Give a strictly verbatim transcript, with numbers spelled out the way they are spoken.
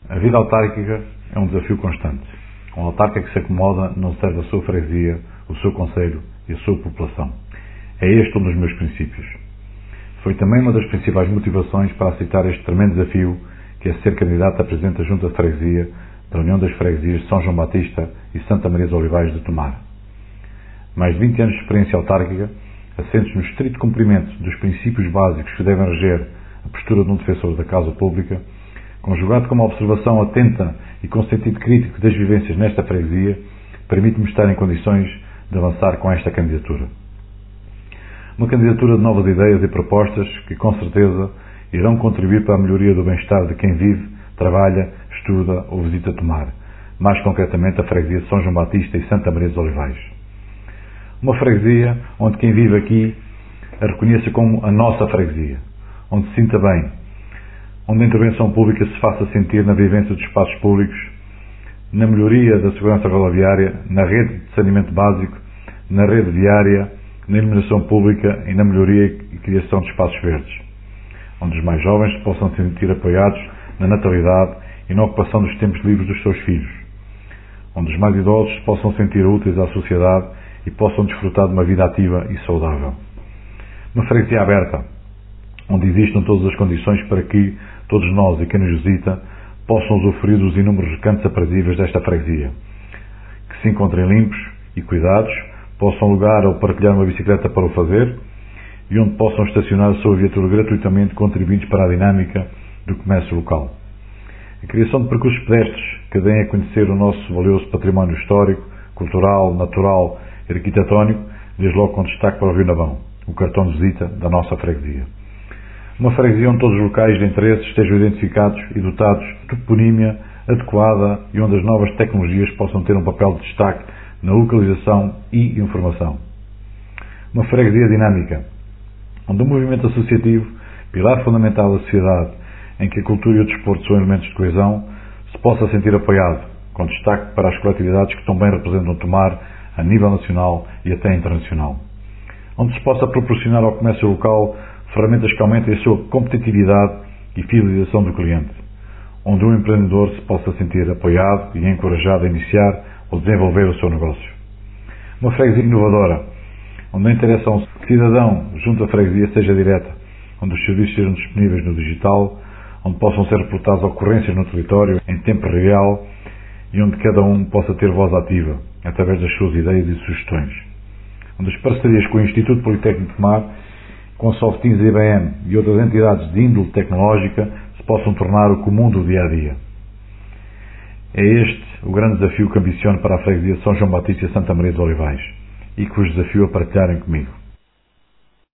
A vida autárquica é um desafio constante. Um autarca que se acomoda não serve a sua freguesia, o seu concelho e a sua população. É este um dos meus princípios. Foi também uma das principais motivações para aceitar este tremendo desafio que é ser candidato a presidente da Junta de Freguesia da União das Freguesias de São João Batista e Santa Maria dos Olivais de Tomar. Mais de vinte anos de experiência autárquica, assentes no estrito cumprimento dos princípios básicos que devem reger a postura de um defensor da causa pública, conjugado com uma observação atenta e com sentido crítico das vivências nesta freguesia, permite-me estar em condições de avançar com esta candidatura. Uma candidatura de novas ideias e propostas que, com certeza, irão contribuir para a melhoria do bem-estar de quem vive, trabalha, estuda ou visita Tomar, mais concretamente a freguesia de São João Batista e Santa Maria dos Olivais. Uma freguesia onde quem vive aqui a reconheça como a nossa freguesia, onde se sinta bem, onde a intervenção pública se faça sentir na vivência dos espaços públicos, na melhoria da segurança rodoviária, na rede de saneamento básico, na rede viária, na iluminação pública e na melhoria e criação de espaços verdes, onde os mais jovens se possam sentir apoiados na natalidade e na ocupação dos tempos livres dos seus filhos, onde os mais idosos se possam sentir úteis à sociedade e possam desfrutar de uma vida ativa e saudável. Uma freguesia aberta, onde existam todas as condições para que todos nós e quem nos visita possam usufruir dos inúmeros recantos aprazíveis desta freguesia, que se encontrem limpos e cuidados, possam alugar ou partilhar uma bicicleta para o fazer e onde possam estacionar a sua viatura gratuitamente, contribuindo para a dinâmica do comércio local. A criação de percursos pedestres que deem a conhecer o nosso valioso património histórico, cultural, natural e arquitetónico, desde logo com destaque para o Rio Navão, o cartão de visita da nossa freguesia. Uma freguesia onde todos os locais de interesse estejam identificados e dotados de toponímia adequada e onde as novas tecnologias possam ter um papel de destaque na localização e informação. Uma freguesia dinâmica, onde o movimento associativo, pilar fundamental da sociedade, em que a cultura e o desporto são elementos de coesão, se possa sentir apoiado, com destaque para as coletividades que tão bem representam Tomar a nível nacional e até internacional. Onde se possa proporcionar ao comércio local ferramentas que aumentem a sua competitividade e fidelização do cliente, onde o empreendedor se possa sentir apoiado e encorajado a iniciar ou desenvolver o seu negócio. Uma freguesia inovadora, onde a interação cidadão junto à freguesia seja direta, onde os serviços sejam disponíveis no digital, onde possam ser reportadas ocorrências no território em tempo real e onde cada um possa ter voz ativa, através das suas ideias e sugestões. Onde as parcerias com o Instituto Politécnico de Tomar, com a Softins I B M e outras entidades de índole tecnológica se possam tornar o comum do dia-a-dia. É este o grande desafio que ambiciono para a freguesia de São João Batista e Santa Maria dos Olivais e que vos desafio a partilharem comigo.